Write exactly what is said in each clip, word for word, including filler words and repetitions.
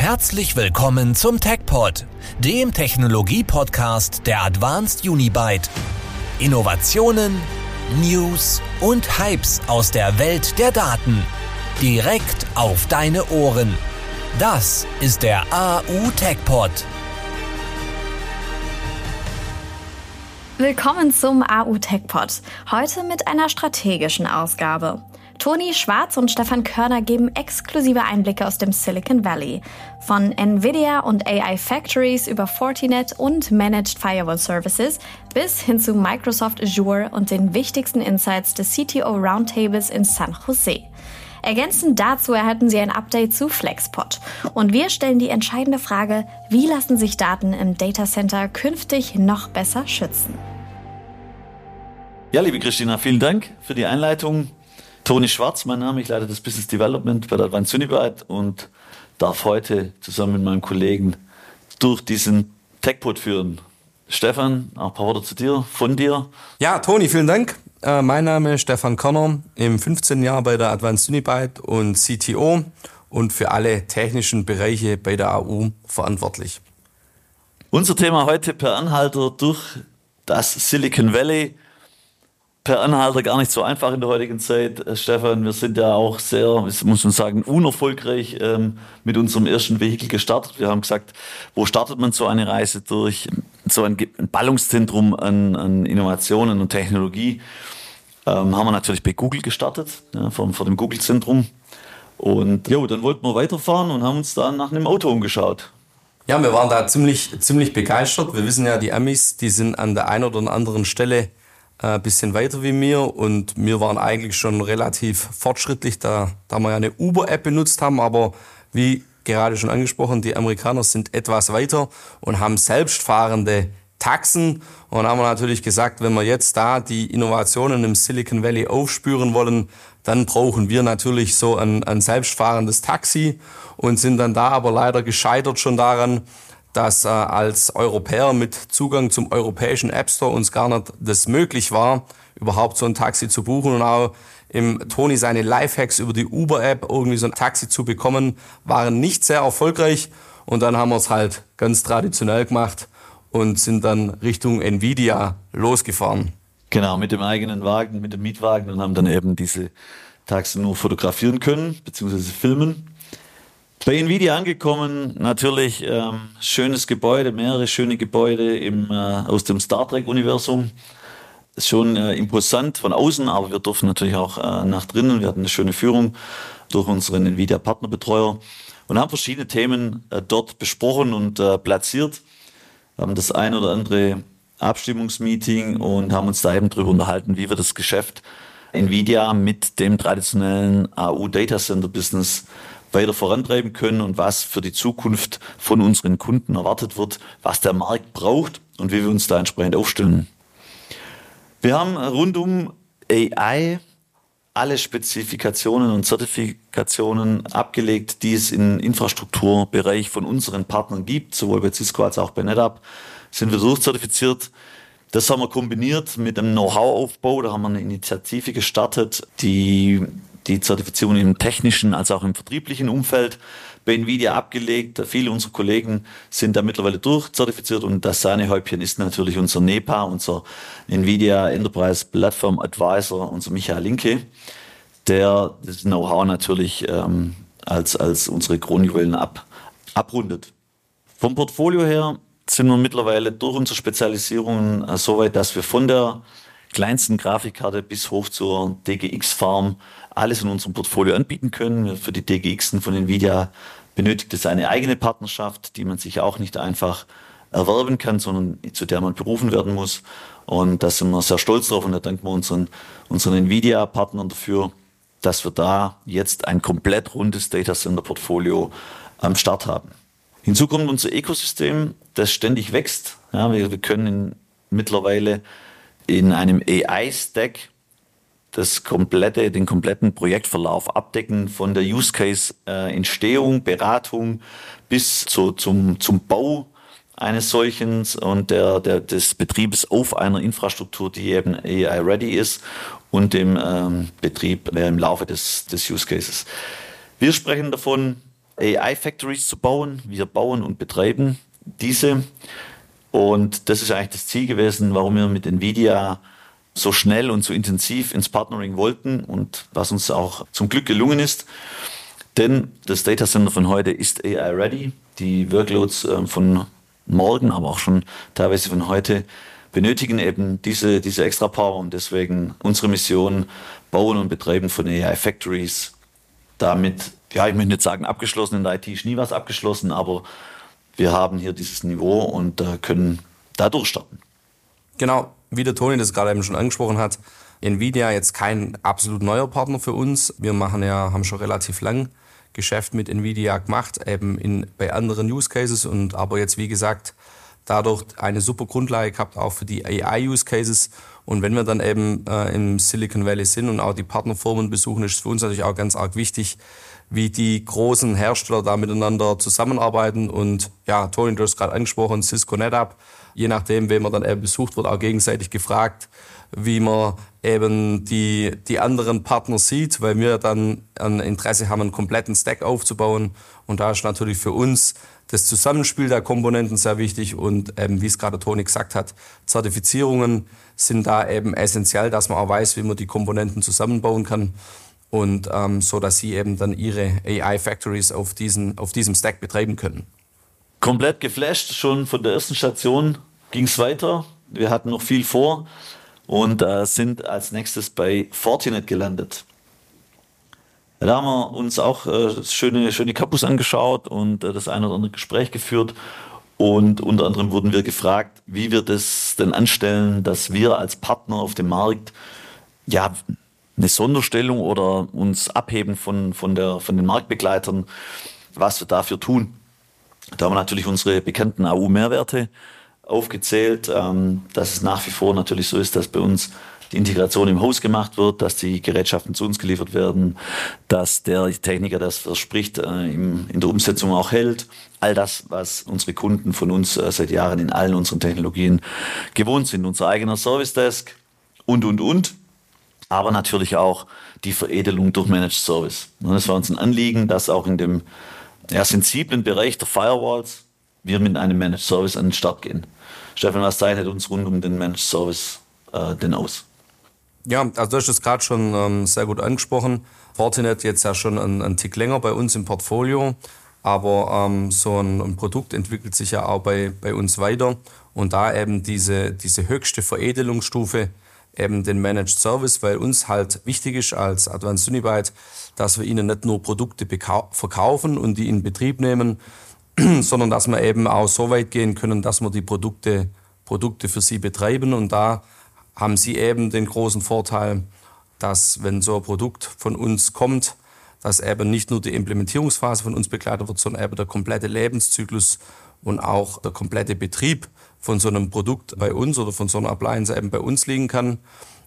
Herzlich willkommen zum TechPod, dem Technologie-Podcast der Advanced Unibyte. Innovationen, News und Hypes aus der Welt der Daten. Direkt auf deine Ohren. Das ist der A U TechPod. Willkommen zum A U TechPod. Heute mit einer strategischen Ausgabe. Toni Schwarz und Stefan Körner geben exklusive Einblicke aus dem Silicon Valley. Von Nvidia und A I Factories über Fortinet und Managed Firewall Services bis hin zu Microsoft Azure und den wichtigsten Insights des C T O Roundtables in San Jose. Ergänzend dazu erhalten Sie ein Update zu FlexPod. Und wir stellen die entscheidende Frage, wie lassen sich Daten im Datacenter künftig noch besser schützen? Ja, liebe Christina, vielen Dank für die Einleitung. Toni Schwarz, mein Name, ich leite das Business Development bei der Advanced Unibyte und darf heute zusammen mit meinem Kollegen durch diesen TechPod führen. Stefan, auch ein paar Worte zu dir, von dir. Ja, Toni, vielen Dank. Äh, mein Name ist Stefan Körner, im fünfzehnten Jahr bei der Advanced Unibyte und C T O und für alle technischen Bereiche bei der A U verantwortlich. Unser Thema heute per Anhalter durch das Silicon Valley. Per Anhalter gar nicht so einfach in der heutigen Zeit. Stefan, wir sind ja auch sehr, muss man sagen, unerfolgreich ähm, mit unserem ersten Vehikel gestartet. Wir haben gesagt, wo startet man so eine Reise durch? So ein, ein Ballungszentrum an, an Innovationen und Technologie. Ähm, haben wir natürlich bei Google gestartet, ja, vor, vor dem Google-Zentrum. Und jo, dann wollten wir weiterfahren und haben uns dann nach einem Auto umgeschaut. Ja, wir waren da ziemlich, ziemlich begeistert. Wir wissen ja, die Amis, die sind an der einen oder anderen Stelle ein bisschen weiter wie mir und wir waren eigentlich schon relativ fortschrittlich, da, da wir ja eine Uber-App benutzt haben, aber wie gerade schon angesprochen, die Amerikaner sind etwas weiter und haben selbstfahrende Taxen und haben wir natürlich gesagt, wenn wir jetzt da die Innovationen im Silicon Valley aufspüren wollen, dann brauchen wir natürlich so ein, ein selbstfahrendes Taxi und sind dann da aber leider gescheitert schon daran, dass äh, als Europäer mit Zugang zum europäischen App Store uns gar nicht das möglich war, überhaupt so ein Taxi zu buchen. Und auch im Toni seine Lifehacks über die Uber-App irgendwie so ein Taxi zu bekommen, waren nicht sehr erfolgreich. Und dann haben wir es halt ganz traditionell gemacht und sind dann Richtung Nvidia losgefahren. Genau, mit dem eigenen Wagen, mit dem Mietwagen und haben dann eben diese Taxen nur fotografieren können, beziehungsweise filmen. Bei Nvidia angekommen, natürlich ähm, schönes Gebäude, mehrere schöne Gebäude im, äh, aus dem Star Trek-Universum. Ist schon äh, imposant von außen, aber wir durften natürlich auch äh, nach drinnen. Wir hatten eine schöne Führung durch unseren Nvidia-Partnerbetreuer und haben verschiedene Themen äh, dort besprochen und äh, platziert. Wir haben das ein oder andere Abstimmungsmeeting und haben uns da eben drüber unterhalten, wie wir das Geschäft Nvidia mit dem traditionellen A U-Datacenter-Business weiter vorantreiben können und was für die Zukunft von unseren Kunden erwartet wird, was der Markt braucht und wie wir uns da entsprechend aufstellen. Wir haben rund um A I alle Spezifikationen und Zertifikationen abgelegt, die es im Infrastrukturbereich von unseren Partnern gibt, sowohl bei Cisco als auch bei NetApp sind wir durchzertifiziert. Das haben wir kombiniert mit einem Know-how-Aufbau, da haben wir eine Initiative gestartet, die die Zertifizierung im technischen als auch im vertrieblichen Umfeld bei Nvidia abgelegt. Viele unserer Kollegen sind da mittlerweile durchzertifiziert und das Sahnehäubchen ist natürlich unser N E P A, unser Nvidia Enterprise Platform Advisor, unser Michael Linke, der das Know-how natürlich ähm, als, als unsere Kronjuwelen ab, abrundet. Vom Portfolio her sind wir mittlerweile durch unsere Spezialisierungen äh, so weit, dass wir von der kleinsten Grafikkarte bis hoch zur D G X-Farm alles in unserem Portfolio anbieten können. Für die D G Xen von Nvidia benötigt es eine eigene Partnerschaft, die man sich auch nicht einfach erwerben kann, sondern zu der man berufen werden muss. Und da sind wir sehr stolz drauf und da danken wir unseren, unseren Nvidia-Partnern dafür, dass wir da jetzt ein komplett rundes Datacenter-Portfolio am Start haben. Hinzu kommt unser Ökosystem, das ständig wächst. Ja, wir, wir können in, mittlerweile in einem A I-Stack das komplette, den kompletten Projektverlauf abdecken, von der Use-Case-Entstehung, äh, Beratung bis zu, zum, zum Bau eines solchen und der, der, des Betriebes auf einer Infrastruktur, die eben A I-ready ist und dem ähm, Betrieb äh, im Laufe des, des Use-Cases. Wir sprechen davon, A I-Factories zu bauen. Wir bauen und betreiben diese. Und das ist eigentlich das Ziel gewesen, warum wir mit NVIDIA so schnell und so intensiv ins Partnering wollten und was uns auch zum Glück gelungen ist. Denn das Datacenter von heute ist A I-ready. Die Workloads von morgen, aber auch schon teilweise von heute, benötigen eben diese, diese extra Power. Und deswegen unsere Mission, Bauen und Betreiben von A I-Factories. Damit, ja, ich möchte nicht sagen abgeschlossen, in der I T ist nie was abgeschlossen, aber wir haben hier dieses Niveau und äh, können da durchstarten. Genau, wie der Toni das gerade eben schon angesprochen hat, NVIDIA jetzt kein absolut neuer Partner für uns. Wir machen ja, haben schon relativ lang Geschäft mit NVIDIA gemacht, eben in, bei anderen Use Cases und aber jetzt, wie gesagt, dadurch eine super Grundlage gehabt, auch für die A I-Use Cases. Und wenn wir dann eben äh, im Silicon Valley sind und auch die Partnerfirmen besuchen, ist es für uns natürlich auch ganz arg wichtig, wie die großen Hersteller da miteinander zusammenarbeiten. Und ja, Toni, du hast gerade angesprochen, Cisco NetApp. Je nachdem, wen man dann eben besucht, wird auch gegenseitig gefragt, wie man eben die, die anderen Partner sieht, weil wir dann ein Interesse haben, einen kompletten Stack aufzubauen. Und da ist natürlich für uns das Zusammenspiel der Komponenten sehr wichtig und eben, wie es gerade Toni gesagt hat, Zertifizierungen sind da eben essentiell, dass man auch weiß, wie man die Komponenten zusammenbauen kann und ähm, so, dass sie eben dann ihre A I-Factories auf, diesen, auf diesem Stack betreiben können. Komplett geflasht, schon von der ersten Station ging es weiter. Wir hatten noch viel vor und äh, sind als nächstes bei Fortinet gelandet. Da haben wir uns auch äh, schöne, schöne Campus angeschaut und äh, das eine oder andere Gespräch geführt. Und unter anderem wurden wir gefragt, wie wir das denn anstellen, dass wir als Partner auf dem Markt ja eine Sonderstellung oder uns abheben von, von, der, von den Marktbegleitern, was wir dafür tun. Da haben wir natürlich unsere bekannten A U-Mehrwerte aufgezählt, ähm, dass es nach wie vor natürlich so ist, dass bei uns die Integration im Haus gemacht wird, dass die Gerätschaften zu uns geliefert werden, dass der Techniker, der das verspricht, äh, im, in der Umsetzung auch hält. All das, was unsere Kunden von uns äh, seit Jahren in allen unseren Technologien gewohnt sind. Unser eigener Service Desk und, und, und. Aber natürlich auch die Veredelung durch Managed Service. Und das war uns ein Anliegen, dass auch in dem ja, sensiblen Bereich der Firewalls wir mit einem Managed Service an den Start gehen. Stefan, was zeichnet uns rund um den Managed Service äh, denn aus? Ja, also du hast es gerade schon ähm, sehr gut angesprochen. Fortinet jetzt ja schon einen, einen Tick länger bei uns im Portfolio, aber ähm, so ein, ein Produkt entwickelt sich ja auch bei, bei uns weiter und da eben diese, diese höchste Veredelungsstufe, eben den Managed Service, weil uns halt wichtig ist als Advanced Unibyte, dass wir ihnen nicht nur Produkte verkaufen und die in Betrieb nehmen, sondern dass wir eben auch so weit gehen können, dass wir die Produkte, Produkte für sie betreiben und da haben sie eben den großen Vorteil, dass wenn so ein Produkt von uns kommt, dass eben nicht nur die Implementierungsphase von uns begleitet wird, sondern eben der komplette Lebenszyklus und auch der komplette Betrieb von so einem Produkt bei uns oder von so einer Appliance eben bei uns liegen kann.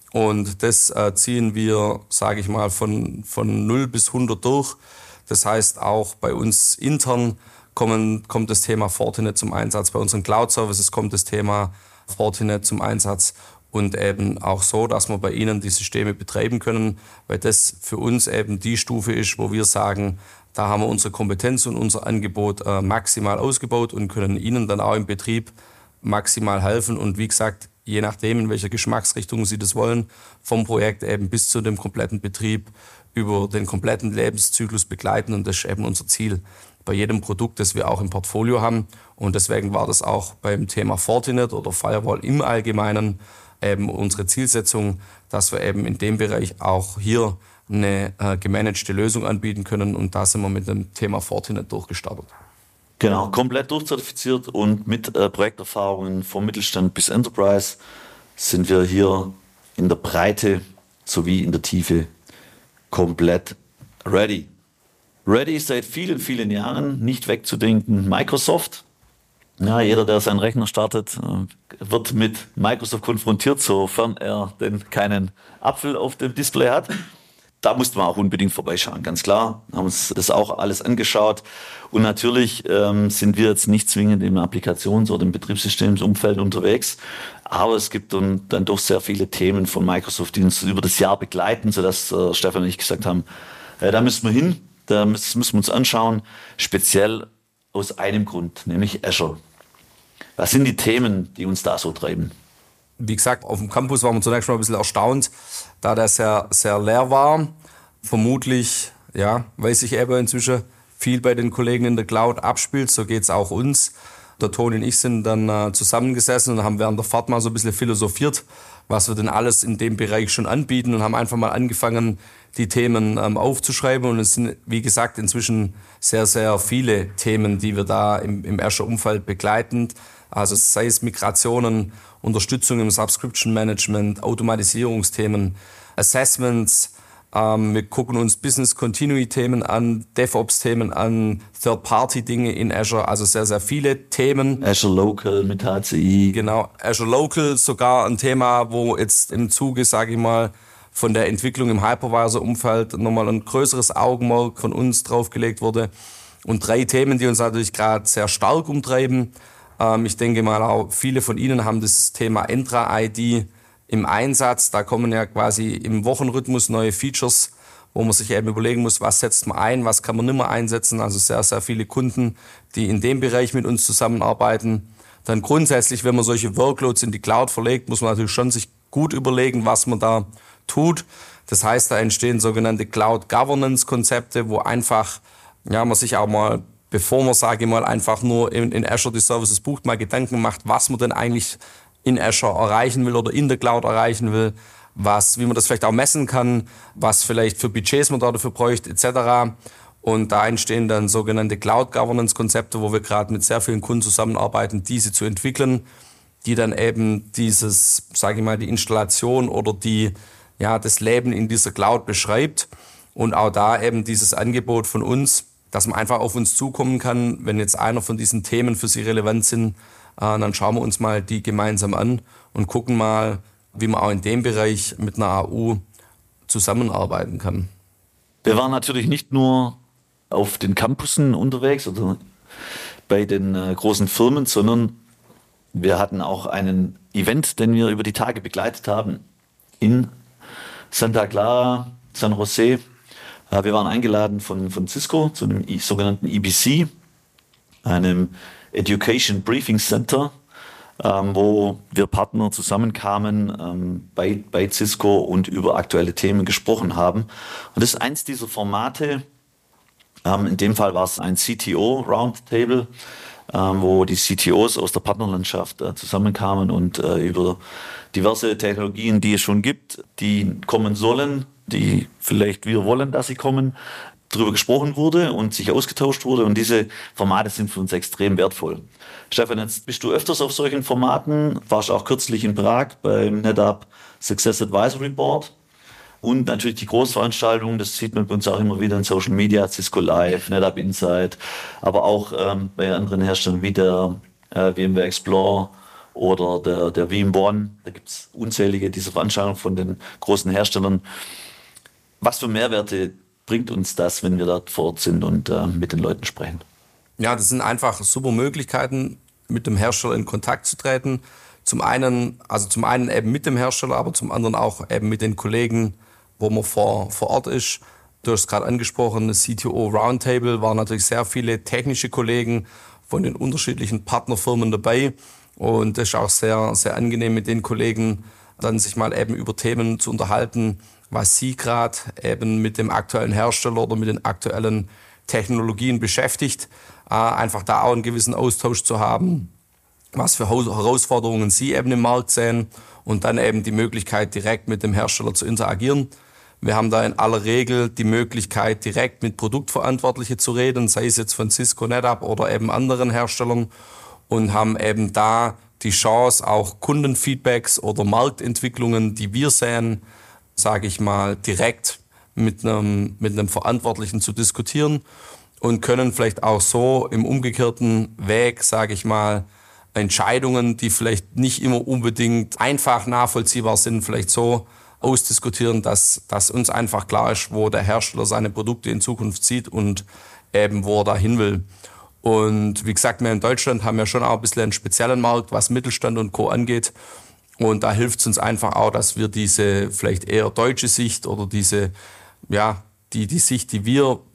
Und das äh, ziehen wir, sage ich mal, von, von null bis hundert durch. Das heißt, auch bei uns intern kommen, kommt das Thema Fortinet zum Einsatz. Bei unseren Cloud-Services kommt das Thema Fortinet zum Einsatz. Und eben auch so, dass wir bei ihnen die Systeme betreiben können, weil das für uns eben die Stufe ist, wo wir sagen, da haben wir unsere Kompetenz und unser Angebot äh, maximal ausgebaut und können ihnen dann auch im Betrieb maximal helfen. Und wie gesagt, je nachdem, in welcher Geschmacksrichtung sie das wollen, vom Projekt eben bis zu dem kompletten Betrieb über den kompletten Lebenszyklus begleiten. Und das ist eben unser Ziel bei jedem Produkt, das wir auch im Portfolio haben. Und deswegen war das auch beim Thema Fortinet oder Firewall im Allgemeinen eben unsere Zielsetzung, dass wir eben in dem Bereich auch hier eine äh, gemanagte Lösung anbieten können. Und da sind wir mit dem Thema Fortinet durchgestartet. Genau, komplett durchzertifiziert und mit äh, Projekterfahrungen vom Mittelstand bis Enterprise sind wir hier in der Breite sowie in der Tiefe komplett ready. Ready seit vielen, vielen Jahren, nicht wegzudenken, Microsoft. Ja, jeder, der seinen Rechner startet, wird mit Microsoft konfrontiert, sofern er denn keinen Apfel auf dem Display hat. Da musste man auch unbedingt vorbeischauen, ganz klar. Haben uns das auch alles angeschaut. Und natürlich ähm, sind wir jetzt nicht zwingend im Applikations- oder im Betriebssystemsumfeld unterwegs. Aber es gibt dann, dann doch sehr viele Themen von Microsoft, die uns über das Jahr begleiten, sodass äh, Stefan und ich gesagt haben, äh, da müssen wir hin. Da müssen wir uns anschauen, speziell aus einem Grund, nämlich Azure. Was sind die Themen, die uns da so treiben? Wie gesagt, auf dem Campus waren wir zunächst mal ein bisschen erstaunt, da der sehr, sehr leer war. Vermutlich, ja, weiß ich eben inzwischen, viel bei den Kollegen in der Cloud abspielt. So geht es auch uns. Der Toni und ich sind dann äh, zusammengesessen und haben während der Fahrt mal so ein bisschen philosophiert, was wir denn alles in dem Bereich schon anbieten und haben einfach mal angefangen, die Themen ähm, aufzuschreiben. Und es sind, wie gesagt, inzwischen sehr, sehr viele Themen, die wir da im, im Azure-Umfeld begleiten. Also sei es Migrationen, Unterstützung im Subscription-Management, Automatisierungsthemen, Assessments. Ähm, wir gucken uns Business-Continuity-Themen an, DevOps-Themen an, Third-Party-Dinge in Azure, also sehr, sehr viele Themen. Azure Local mit H C I. Genau, Azure Local, sogar ein Thema, wo jetzt im Zuge, sage ich mal, von der Entwicklung im Hypervisor-Umfeld nochmal ein größeres Augenmerk von uns draufgelegt wurde. Und drei Themen, die uns natürlich gerade sehr stark umtreiben. Ähm, ich denke mal auch, viele von Ihnen haben das Thema Entra-I D im Einsatz. Da kommen ja quasi im Wochenrhythmus neue Features, wo man sich eben überlegen muss, was setzt man ein, was kann man nicht mehr einsetzen. Also sehr, sehr viele Kunden, die in dem Bereich mit uns zusammenarbeiten. Dann grundsätzlich, wenn man solche Workloads in die Cloud verlegt, muss man natürlich schon sich gut überlegen, was man da tut. Das heißt, da entstehen sogenannte Cloud-Governance-Konzepte, wo einfach, ja, man sich auch mal, bevor man, sage ich mal, einfach nur in, in Azure die Services bucht, mal Gedanken macht, was man denn eigentlich in Azure erreichen will oder in der Cloud erreichen will, was, wie man das vielleicht auch messen kann, was vielleicht für Budgets man dafür bräuchte, et cetera. Und da entstehen dann sogenannte Cloud-Governance-Konzepte, wo wir gerade mit sehr vielen Kunden zusammenarbeiten, diese zu entwickeln, die dann eben dieses, sage ich mal, die Installation oder die, ja, das Leben in dieser Cloud beschreibt. Und auch da eben dieses Angebot von uns, dass man einfach auf uns zukommen kann, wenn jetzt einer von diesen Themen für Sie relevant sind, äh, dann schauen wir uns mal die gemeinsam an und gucken mal, wie man auch in dem Bereich mit einer A U zusammenarbeiten kann. Wir waren natürlich nicht nur auf den Campussen unterwegs oder bei den äh, großen Firmen, sondern wir hatten auch einen Event, den wir über die Tage begleitet haben in Santa Clara, San Jose. Äh, wir waren eingeladen von, von Cisco zu einem I- sogenannten E B C, einem Education Briefing Center, ähm, wo wir Partner zusammenkamen ähm, bei, bei Cisco und über aktuelle Themen gesprochen haben. Und das ist eins dieser Formate. Ähm, in dem Fall war es ein C T O Roundtable, ähm, wo die C T Os aus der Partnerlandschaft äh, zusammenkamen und äh, über diverse Technologien, die es schon gibt, die kommen sollen, die vielleicht wir wollen, dass sie kommen, darüber gesprochen wurde und sich ausgetauscht wurde. Und diese Formate sind für uns extrem wertvoll. Stefan, jetzt bist du öfters auf solchen Formaten, warst auch kürzlich in Prag beim NetApp Success Advisory Board. Und natürlich die Großveranstaltungen, das sieht man bei uns auch immer wieder in Social Media, Cisco Live, NetApp Insight, aber auch ähm, bei anderen Herstellern wie der äh, VMware Explore oder der, der VMware. Da gibt es unzählige dieser Veranstaltungen von den großen Herstellern. Was für Mehrwerte bringt uns das, wenn wir dort vor Ort sind und äh, mit den Leuten sprechen? Ja, das sind einfach super Möglichkeiten, mit dem Hersteller in Kontakt zu treten. Zum einen, also zum einen eben mit dem Hersteller, aber zum anderen auch eben mit den Kollegen, wo man vor, vor Ort ist. Du hast es gerade angesprochen, das C T O Roundtable, waren natürlich sehr viele technische Kollegen von den unterschiedlichen Partnerfirmen dabei. Und das ist auch sehr, sehr angenehm mit den Kollegen, dann sich mal eben über Themen zu unterhalten, was sie gerade eben mit dem aktuellen Hersteller oder mit den aktuellen Technologien beschäftigt. Äh, einfach da auch einen gewissen Austausch zu haben, was für Herausforderungen sie eben im Markt sehen und dann eben die Möglichkeit, direkt mit dem Hersteller zu interagieren. Wir haben da in aller Regel die Möglichkeit, direkt mit Produktverantwortlichen zu reden, sei es jetzt von Cisco, NetApp oder eben anderen Herstellern, und haben eben da die Chance, auch Kundenfeedbacks oder Marktentwicklungen, die wir sehen, sage ich mal, direkt mit einem, mit einem Verantwortlichen zu diskutieren und können vielleicht auch so im umgekehrten Weg, sage ich mal, Entscheidungen, die vielleicht nicht immer unbedingt einfach nachvollziehbar sind, vielleicht so ausdiskutieren, dass, dass uns einfach klar ist, wo der Hersteller seine Produkte in Zukunft sieht und eben wo er da hin will. Und wie gesagt, wir in Deutschland haben ja schon auch ein bisschen einen speziellen Markt, was Mittelstand und Co. angeht. Und da hilft es uns einfach auch, dass wir diese vielleicht eher deutsche Sicht oder diese, ja, die, die Sicht, die wir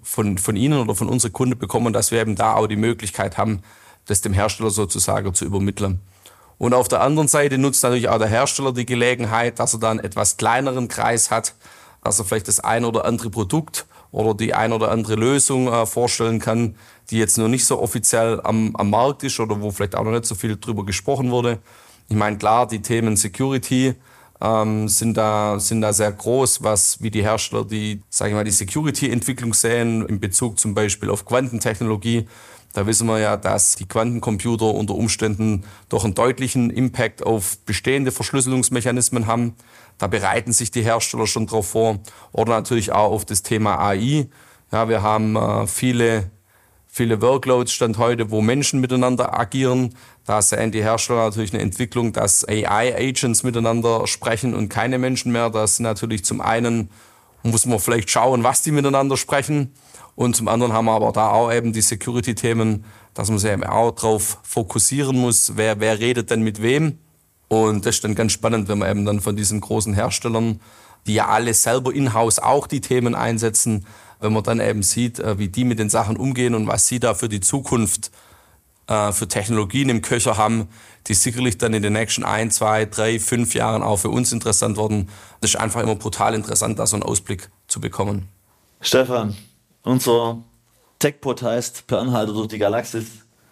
von, von Ihnen oder von unseren Kunden bekommen, dass wir eben da auch die Möglichkeit haben, das dem Hersteller sozusagen zu übermitteln. Und auf der anderen Seite nutzt natürlich auch der Hersteller die Gelegenheit, dass er da einen etwas kleineren Kreis hat, dass er vielleicht das ein oder andere Produkt oder die ein oder andere Lösung äh, vorstellen kann, die jetzt noch nicht so offiziell am, am Markt ist oder wo vielleicht auch noch nicht so viel drüber gesprochen wurde. Ich meine, klar, die Themen Security ähm, sind da, sind da sehr groß, was wie die Hersteller die, sage ich mal, die Security-Entwicklung sehen, in Bezug zum Beispiel auf Quantentechnologie. Da wissen wir ja, dass die Quantencomputer unter Umständen doch einen deutlichen Impact auf bestehende Verschlüsselungsmechanismen haben. Da bereiten sich die Hersteller schon drauf vor. Oder natürlich auch auf das Thema A I. Ja, wir haben äh, viele, viele Workloads Stand heute, wo Menschen miteinander agieren. Da sehen die Hersteller natürlich eine Entwicklung, dass A I-Agents miteinander sprechen und keine Menschen mehr. Das sind natürlich zum einen, muss man vielleicht schauen, was die miteinander sprechen. Und zum anderen haben wir aber da auch eben die Security-Themen, dass man sich eben auch darauf fokussieren muss, wer, wer redet denn mit wem. Und das ist dann ganz spannend, wenn man eben dann von diesen großen Herstellern, die ja alle selber in-house auch die Themen einsetzen, wenn man dann eben sieht, wie die mit den Sachen umgehen und was sie da für die Zukunft äh, für Technologien im Köcher haben, die sicherlich dann in den nächsten ein, zwei, drei, fünf Jahren auch für uns interessant werden. Das ist einfach immer brutal interessant, da so einen Ausblick zu bekommen. Stefan, unser TechPod heißt Per Anhalter durch die Galaxis.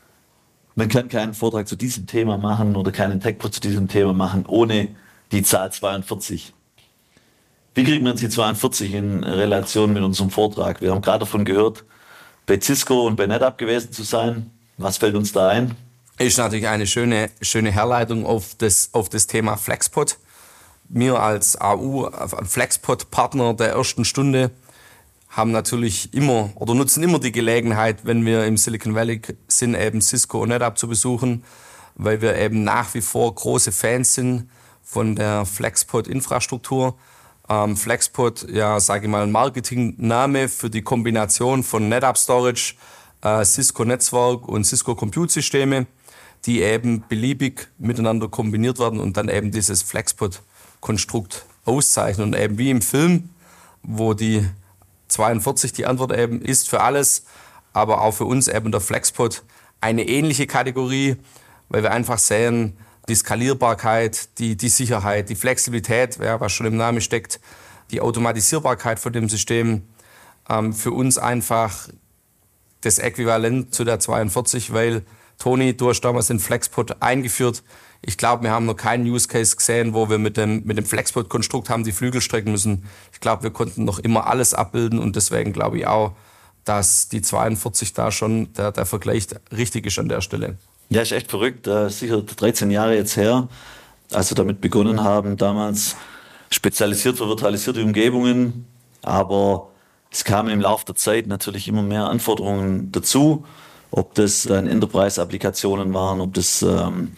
Man kann keinen Vortrag zu diesem Thema machen oder keinen TechPod zu diesem Thema machen, ohne die Zahl zweiundvierzig. Wie kriegen wir jetzt die zweiundvierzig in Relation mit unserem Vortrag? Wir haben gerade davon gehört, bei Cisco und bei NetApp gewesen zu sein. Was fällt uns da ein? Ist natürlich eine schöne, schöne Herleitung auf das, auf das Thema FlexPod. Wir als A U, FlexPod-Partner der ersten Stunde, haben natürlich immer oder nutzen immer die Gelegenheit, wenn wir im Silicon Valley sind, eben Cisco und NetApp zu besuchen, weil wir eben nach wie vor große Fans sind von der FlexPod-Infrastruktur. Ähm, FlexPod, ja, sage ich mal, ein Marketingname für die Kombination von NetApp Storage, äh, Cisco Netzwerk und Cisco Compute Systeme, die eben beliebig miteinander kombiniert werden und dann eben dieses FlexPod-Konstrukt auszeichnen. Und eben wie im Film, wo die zweiundvierzig die Antwort eben ist für alles, aber auch für uns eben der FlexPod eine ähnliche Kategorie, weil wir einfach sehen, die Skalierbarkeit, die, die Sicherheit, die Flexibilität, ja, was schon im Namen steckt, die Automatisierbarkeit von dem System, ähm, für uns einfach das Äquivalent zu der zweiundvierzig, weil Toni, du hast damals den FlexPod eingeführt. Ich glaube, wir haben noch keinen Use Case gesehen, wo wir mit dem, mit dem FlexPod-Konstrukt haben die Flügel strecken müssen. Ich glaube, wir konnten noch immer alles abbilden und deswegen glaube ich auch, dass die zweiundvierzig da schon der, der Vergleich richtig ist an der Stelle. Ja, ist echt verrückt. Äh, sicher dreizehn Jahre jetzt her, als wir damit begonnen haben, damals spezialisiert für virtualisierte Umgebungen. Aber es kamen im Laufe der Zeit natürlich immer mehr Anforderungen dazu, ob das dann Enterprise-Applikationen waren, ob das ähm,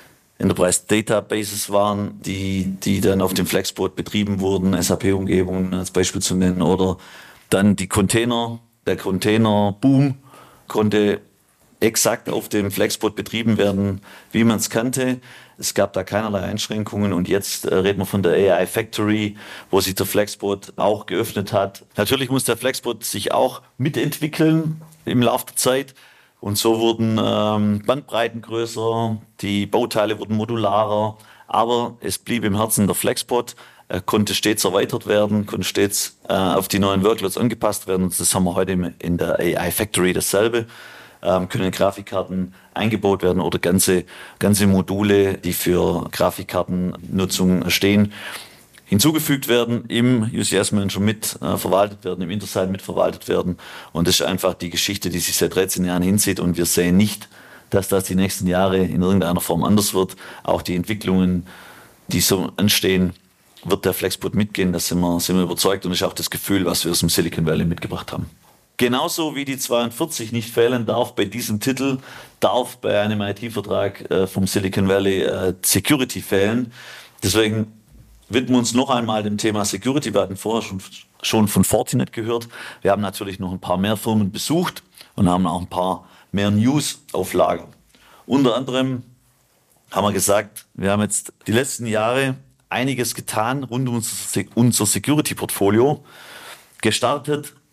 Enterprise-Databases waren, die, die dann auf dem FlexPod betrieben wurden, S A P-Umgebungen als Beispiel zu nennen, oder dann die Container, der Container-Boom konnte exakt auf dem FlexPod betrieben werden, wie man es kannte. Es gab da keinerlei Einschränkungen und jetzt äh, reden wir von der A I Factory, wo sich der FlexPod auch geöffnet hat. Natürlich muss der FlexPod sich auch mitentwickeln im Laufe der Zeit und so wurden ähm, Bandbreiten größer, die Bauteile wurden modularer, aber es blieb im Herzen der FlexPod, er konnte stets erweitert werden, konnte stets äh, auf die neuen Workloads angepasst werden und das haben wir heute in der A I Factory dasselbe. Ähm, können Grafikkarten eingebaut werden oder ganze, ganze Module, die für Grafikkartennutzung stehen, hinzugefügt werden, im U C S-Manager mit äh, verwaltet werden, im Intersign mit verwaltet werden. Und das ist einfach die Geschichte, die sich seit dreizehn Jahren hinzieht. Und wir sehen nicht, dass das die nächsten Jahre in irgendeiner Form anders wird. Auch die Entwicklungen, die so anstehen, wird der FlexPod mitgehen. Da sind wir, sind wir überzeugt. Und das ist auch das Gefühl, was wir aus dem Silicon Valley mitgebracht haben. Genauso wie die zweiundvierzig nicht fehlen darf bei diesem Titel, darf bei einem I T-Vertrag äh, vom Silicon Valley äh, Security fehlen. Deswegen widmen wir uns noch einmal dem Thema Security. Wir hatten vorher schon, schon von Fortinet gehört. Wir haben natürlich noch ein paar mehr Firmen besucht und haben auch ein paar mehr News auf Lager. Unter anderem haben wir gesagt, wir haben jetzt die letzten Jahre einiges getan rund um unser Security-Portfolio. Gestartet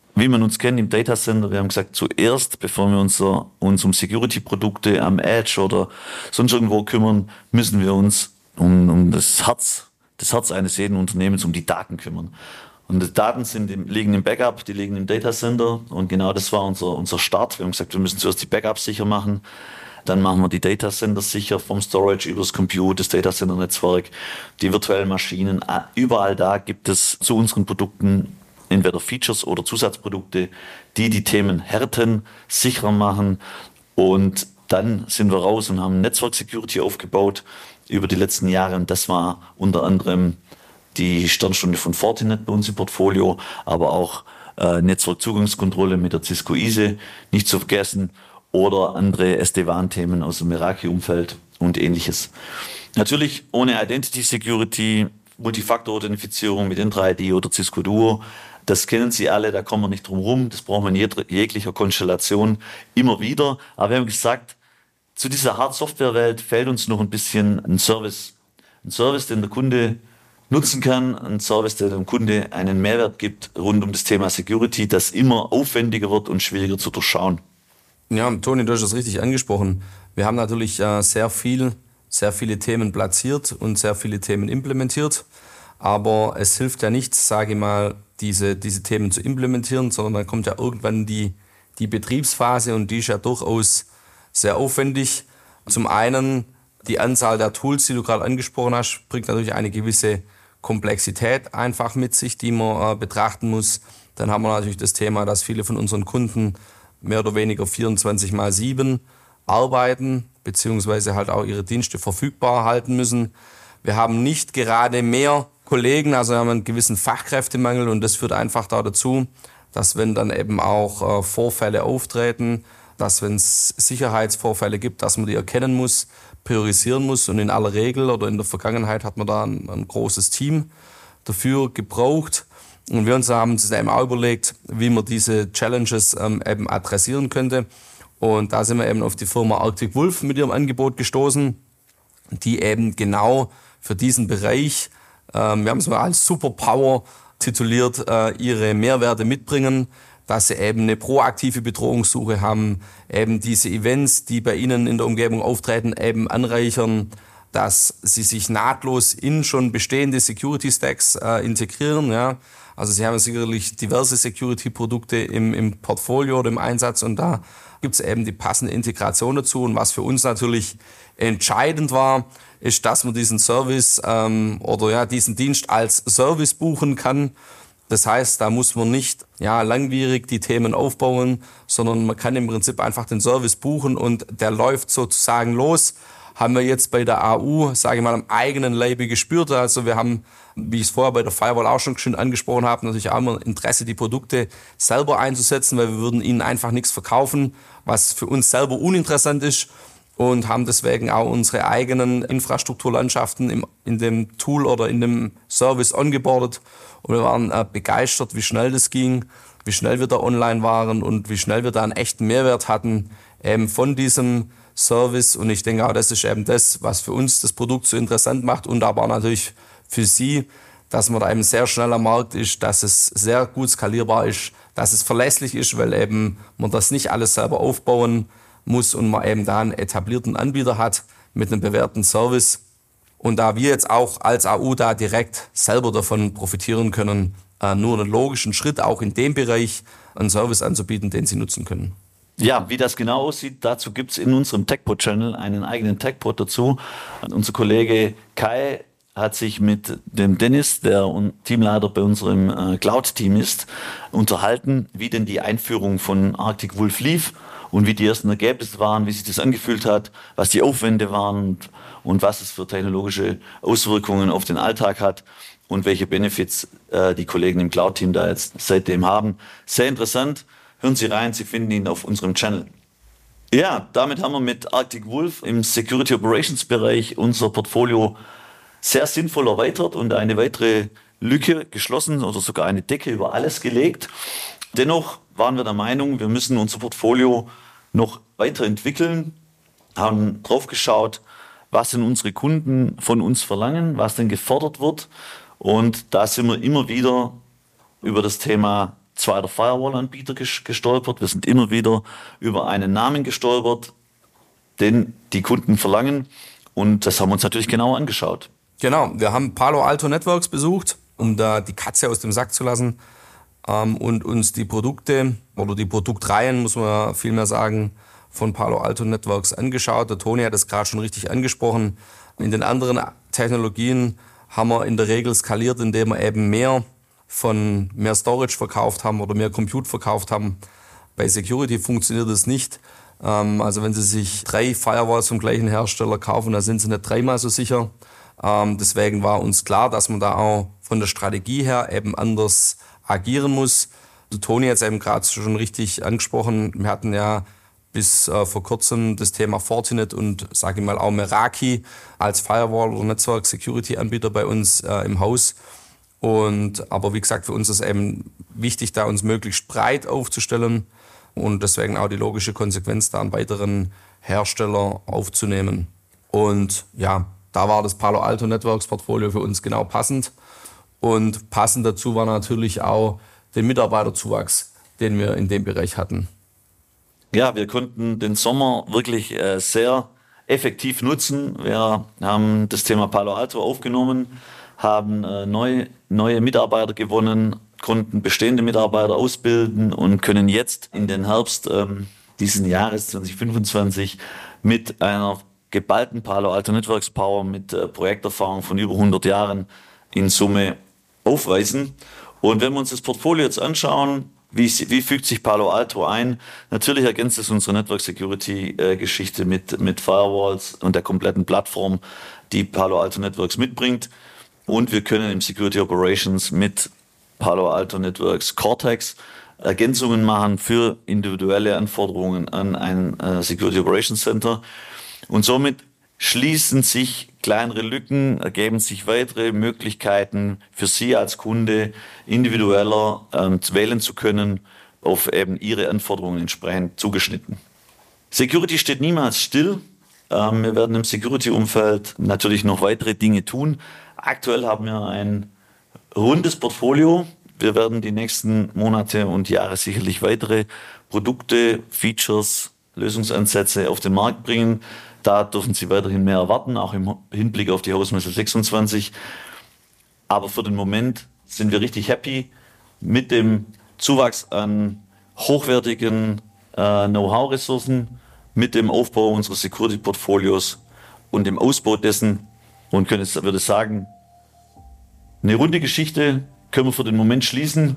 wie man uns kennt im Data Center, wir haben gesagt, zuerst, bevor wir uns, uns um Security-Produkte am Edge oder sonst irgendwo kümmern, müssen wir uns um, um das Herz, das Herz eines jeden Unternehmens, um die Daten kümmern. Und die Daten sind im, liegen im Backup, die liegen im Data Center und genau das war unser, unser Start. Wir haben gesagt, wir müssen zuerst die Backups sicher machen, dann machen wir die Data Center sicher, vom Storage über das Compute, das Data Center Netzwerk, die virtuellen Maschinen. Überall da gibt es zu unseren Produkten entweder Features oder Zusatzprodukte, die die Themen härten, sicherer machen. Und dann sind wir raus und haben Netzwerk Security aufgebaut über die letzten Jahre. Und das war unter anderem die Sternstunde von Fortinet bei uns im Portfolio, aber auch äh, Netzwerkzugangskontrolle mit der Cisco I S E, nicht zu vergessen, oder andere S D WAN-Themen aus dem Meraki-Umfeld und ähnliches. Natürlich ohne Identity Security, Multifaktor-Authentifizierung mit Entra I D oder Cisco Duo, das kennen Sie alle, da kommen wir nicht drum rum, das brauchen wir in jeg- jeglicher Konstellation immer wieder. Aber wir haben gesagt, zu dieser Hard-Software-Welt fehlt uns noch ein bisschen ein Service. Ein Service, den der Kunde nutzen kann, ein Service, der dem Kunde einen Mehrwert gibt rund um das Thema Security, das immer aufwendiger wird und schwieriger zu durchschauen. Ja, Toni, du hast es richtig angesprochen. Wir haben natürlich äh, sehr viel, sehr viele Themen platziert und sehr viele Themen implementiert. Aber es hilft ja nichts, sage ich mal, diese, diese Themen zu implementieren, sondern dann kommt ja irgendwann die, die Betriebsphase und die ist ja durchaus sehr aufwendig. Zum einen die Anzahl der Tools, die du gerade angesprochen hast, bringt natürlich eine gewisse Komplexität einfach mit sich, die man äh, betrachten muss. Dann haben wir natürlich das Thema, dass viele von unseren Kunden mehr oder weniger vierundzwanzig mal sieben arbeiten, beziehungsweise halt auch ihre Dienste verfügbar halten müssen. Wir haben nicht gerade mehr Kollegen, also wir haben einen gewissen Fachkräftemangel und das führt einfach da dazu, dass wenn dann eben auch äh, Vorfälle auftreten, dass wenn es Sicherheitsvorfälle gibt, dass man die erkennen muss, priorisieren muss und in aller Regel oder in der Vergangenheit hat man da ein, ein großes Team dafür gebraucht. Und wir uns haben uns eben auch überlegt, wie man diese Challenges ähm, eben adressieren könnte. Und da sind wir eben auf die Firma Arctic Wolf mit ihrem Angebot gestoßen, die eben genau für diesen Bereich, ähm, wir haben es mal als Superpower tituliert, äh, ihre Mehrwerte mitbringen, dass sie eben eine proaktive Bedrohungssuche haben, eben diese Events, die bei ihnen in der Umgebung auftreten, eben anreichern, dass sie sich nahtlos in schon bestehende Security-Stacks äh, integrieren. Ja. Also sie haben sicherlich diverse Security-Produkte im, im Portfolio oder im Einsatz und da gibt es eben die passende Integration dazu. Und was für uns natürlich entscheidend war, ist, dass man diesen Service ähm, oder ja diesen Dienst als Service buchen kann. Das heißt, da muss man nicht ja, langwierig die Themen aufbauen, sondern man kann im Prinzip einfach den Service buchen und der läuft sozusagen los. Haben wir jetzt bei der A U, sage ich mal, am eigenen Leibe gespürt. Also wir haben, wie ich es vorher bei der Firewall auch schon schön angesprochen habe, natürlich auch immer Interesse, die Produkte selber einzusetzen, weil wir würden ihnen einfach nichts verkaufen, was für uns selber uninteressant ist. Und haben deswegen auch unsere eigenen Infrastrukturlandschaften im, in dem Tool oder in dem Service ongeboardet. Und wir waren äh, begeistert, wie schnell das ging, wie schnell wir da online waren und wie schnell wir da einen echten Mehrwert hatten ähm, von diesem Service. Und ich denke auch, das ist eben das, was für uns das Produkt so interessant macht und aber auch natürlich für Sie, dass man da eben sehr schnell am Markt ist, dass es sehr gut skalierbar ist, dass es verlässlich ist, weil eben man das nicht alles selber aufbauen muss und man eben da einen etablierten Anbieter hat mit einem bewährten Service. Und da wir jetzt auch als A U da direkt selber davon profitieren können, äh, nur einen logischen Schritt auch in dem Bereich einen Service anzubieten, den Sie nutzen können. Ja, wie das genau aussieht, dazu gibt es in unserem TechPod-Channel einen eigenen TechPod dazu. Unser Kollege Kai hat sich mit dem Dennis, der Teamleiter bei unserem äh, Cloud-Team ist, unterhalten, wie denn die Einführung von Arctic Wolf lief und wie die ersten Ergebnisse waren, wie sich das angefühlt hat, was die Aufwände waren und, und was es für technologische Auswirkungen auf den Alltag hat und welche Benefits äh, die Kollegen im Cloud-Team da jetzt seitdem haben. Sehr interessant. Hören Sie rein, Sie finden ihn auf unserem Channel. Ja, damit haben wir mit Arctic Wolf im Security Operations Bereich unser Portfolio sehr sinnvoll erweitert und eine weitere Lücke geschlossen oder sogar eine Decke über alles gelegt. Dennoch waren wir der Meinung, wir müssen unser Portfolio noch weiterentwickeln, haben drauf geschaut, was denn unsere Kunden von uns verlangen, was denn gefordert wird. Und da sind wir immer wieder über das Thema zweiter Firewall-Anbieter gestolpert. Wir sind immer wieder über einen Namen gestolpert, den die Kunden verlangen. Und das haben wir uns natürlich genau angeschaut. Genau, wir haben Palo Alto Networks besucht, um da die Katze aus dem Sack zu lassen ähm, und uns die Produkte oder die Produktreihen, muss man vielmehr sagen, von Palo Alto Networks angeschaut. Der Toni hat es gerade schon richtig angesprochen. In den anderen Technologien haben wir in der Regel skaliert, indem wir eben mehr von mehr Storage verkauft haben oder mehr Compute verkauft haben. Bei Security funktioniert das nicht. Also wenn Sie sich drei Firewalls vom gleichen Hersteller kaufen, dann sind Sie nicht dreimal so sicher. Deswegen war uns klar, dass man da auch von der Strategie her eben anders agieren muss. Der Toni hat es eben gerade schon richtig angesprochen. Wir hatten ja bis äh, vor kurzem das Thema Fortinet und, sage ich mal, auch Meraki als Firewall- oder Netzwerk-Security-Anbieter bei uns äh, im Haus. Und, aber wie gesagt, für uns ist eben wichtig, da uns möglichst breit aufzustellen und deswegen auch die logische Konsequenz, da einen weiteren Hersteller aufzunehmen. Und ja, da war das Palo Alto Networks Portfolio für uns genau passend. Und passend dazu war natürlich auch der Mitarbeiterzuwachs, den wir in dem Bereich hatten. Ja, wir konnten den Sommer wirklich äh, sehr effektiv nutzen. Wir haben das Thema Palo Alto aufgenommen, haben äh, neue, neue Mitarbeiter gewonnen, konnten bestehende Mitarbeiter ausbilden und können jetzt in den Herbst ähm, diesen Jahres zwanzig fünfundzwanzig mit einer geballten Palo Alto Networks Power mit äh, Projekterfahrung von über hundert Jahren in Summe aufweisen. Und wenn wir uns das Portfolio jetzt anschauen, Wie, wie fügt sich Palo Alto ein? Natürlich ergänzt es unsere Network Security äh, Geschichte mit, mit Firewalls und der kompletten Plattform, die Palo Alto Networks mitbringt. Und wir können im Security Operations mit Palo Alto Networks Cortex Ergänzungen machen für individuelle Anforderungen an ein äh, Security Operations Center. Und somit schließen sich kleinere Lücken, ergeben sich weitere Möglichkeiten für Sie als Kunde individueller ähm, wählen zu können, auf eben Ihre Anforderungen entsprechend zugeschnitten. Security steht niemals still. Ähm, wir werden im Security-Umfeld natürlich noch weitere Dinge tun. Aktuell haben wir ein rundes Portfolio. Wir werden die nächsten Monate und Jahre sicherlich weitere Produkte, Features, Lösungsansätze auf den Markt bringen. Da dürfen Sie weiterhin mehr erwarten, auch im Hinblick auf die Hausmesse sechsundzwanzig. Aber für den Moment sind wir richtig happy mit dem Zuwachs an hochwertigen äh, Know-how-Ressourcen, mit dem Aufbau unseres Security-Portfolios und dem Ausbau dessen. Und können jetzt, würde sagen, eine runde Geschichte können wir für den Moment schließen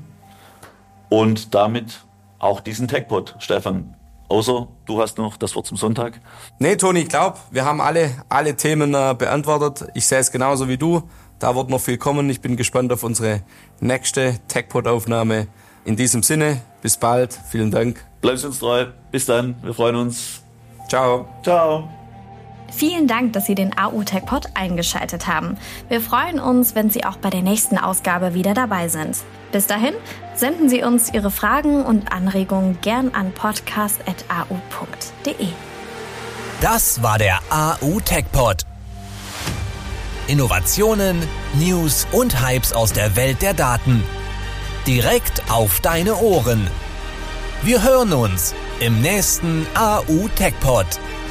und damit auch diesen TechPod, Stefan. Außer du hast noch das Wort zum Sonntag. Nee, Toni, ich glaube, wir haben alle, alle Themen äh, beantwortet. Ich sehe es genauso wie du. Da wird noch viel kommen. Ich bin gespannt auf unsere nächste TechPod-Aufnahme. In diesem Sinne, bis bald. Vielen Dank. Bleibt uns treu. Bis dann. Wir freuen uns. Ciao. Ciao. Vielen Dank, dass Sie den A U TechPod eingeschaltet haben. Wir freuen uns, wenn Sie auch bei der nächsten Ausgabe wieder dabei sind. Bis dahin, senden Sie uns Ihre Fragen und Anregungen gern an podcast at a u punkt d e. Das war der A U TechPod. Innovationen, News und Hypes aus der Welt der Daten. Direkt auf deine Ohren. Wir hören uns im nächsten A U TechPod.